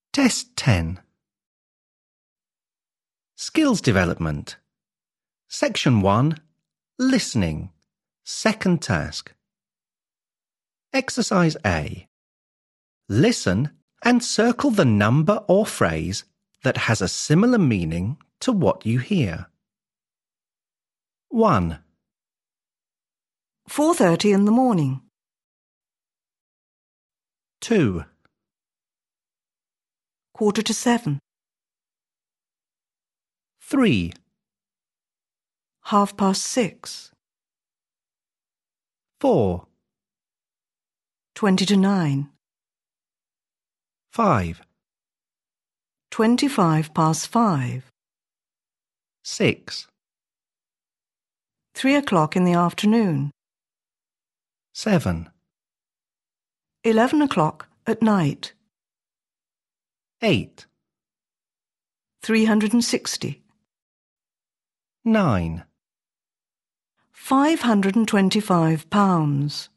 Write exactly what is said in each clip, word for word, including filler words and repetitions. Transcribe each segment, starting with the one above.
Test ten. Skills Development. Section one. Listening. Second task. Exercise A. Listen and circle the number or phrase that has a similar meaning to what you hear. one. four thirty in the morning. two. Quarter to seven. three. Half past six. four. Twenty to nine. five. Twenty-five past five. six. Three o'clock in the afternoon. seven. Eleven o'clock at night. eight. Three hundred and sixty. nine. Five hundred and twenty-five pounds.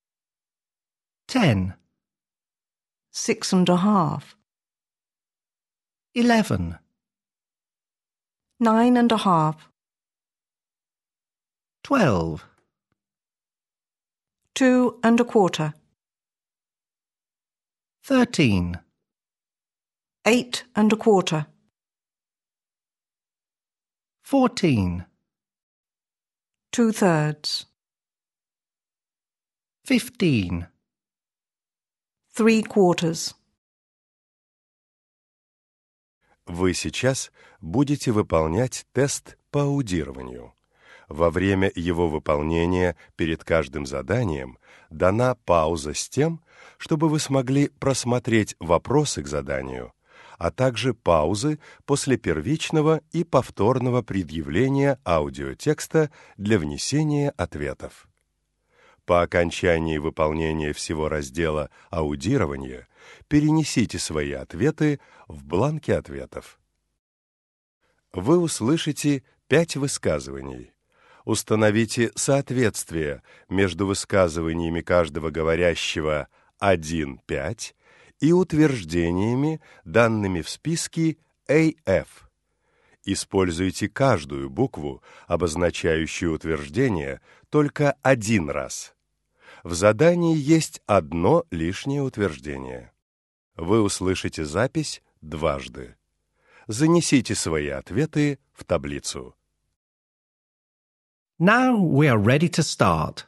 ten. Six and a half. eleven. Nine and a half. twelve. Two and a quarter. thirteen. Eight and a quarter. fourteen. Two-thirds. fifteen. Three quarters. Вы сейчас будете выполнять тест по аудированию. Во время его выполнения перед каждым заданием дана пауза с тем, чтобы вы смогли просмотреть вопросы к заданию, а также паузы после первичного и повторного предъявления аудиотекста для внесения ответов. По окончании выполнения всего раздела «Аудирование» перенесите свои ответы в бланки ответов. Вы услышите пять высказываний. Установите соответствие между высказываниями каждого говорящего один пять и утверждениями, данными в списке эй эф. Используйте каждую букву, обозначающую утверждение, только один раз. В задании есть одно лишнее утверждение. Вы услышите запись дважды. Занесите свои ответы в таблицу. Now we are ready to start.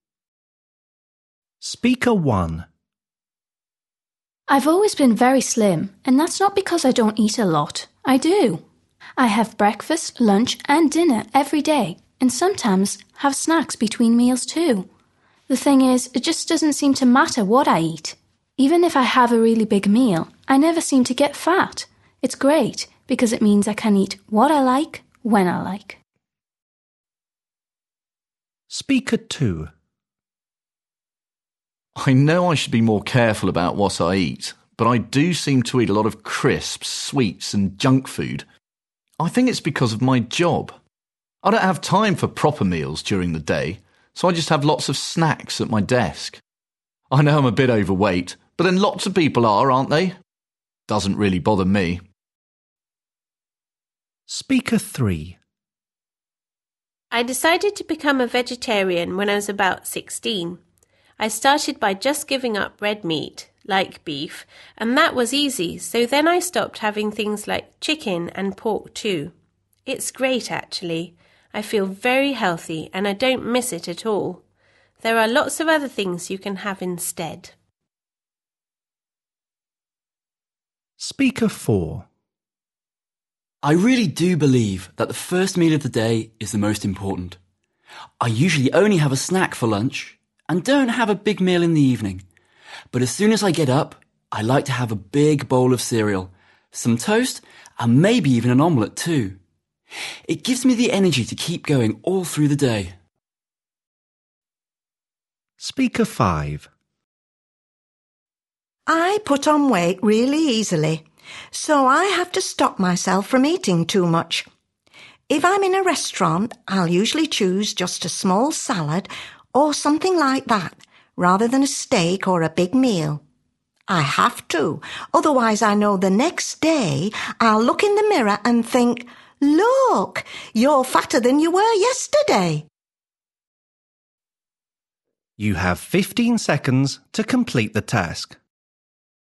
Speaker one. I've always been very slim, and that's not because I don't eat a lot. I do. I have breakfast, lunch, and dinner every day, and sometimes have snacks between meals too. The thing is, it just doesn't seem to matter what I eat. Even if I have a really big meal, I never seem to get fat. It's great, because it means I can eat what I like, when I like. Speaker two. I know I should be more careful about what I eat, but I do seem to eat a lot of crisps, sweets, and junk food. I think it's because of my job. I don't have time for proper meals during the day, so I just have lots of snacks at my desk. I know I'm a bit overweight, but then lots of people are, aren't they? Doesn't really bother me. Speaker three. I decided to become a vegetarian when I was about sixteen. I started by just giving up red meat, like beef, and that was easy, so then I stopped having things like chicken and pork too. It's great, actually. I feel very healthy and I don't miss it at all. There are lots of other things you can have instead. Speaker four. I really do believe that the first meal of the day is the most important. I usually only have a snack for lunch and don't have a big meal in the evening. But as soon as I get up, I like to have a big bowl of cereal, some toast, and maybe even an omelette too. It gives me the energy to keep going all through the day. Speaker five. I put on weight really easily, so I have to stop myself from eating too much. If I'm in a restaurant, I'll usually choose just a small salad or something like that, rather than a steak or a big meal. I have to, otherwise I know the next day I'll look in the mirror and think, look, you're fatter than you were yesterday. You have fifteen seconds to complete the task.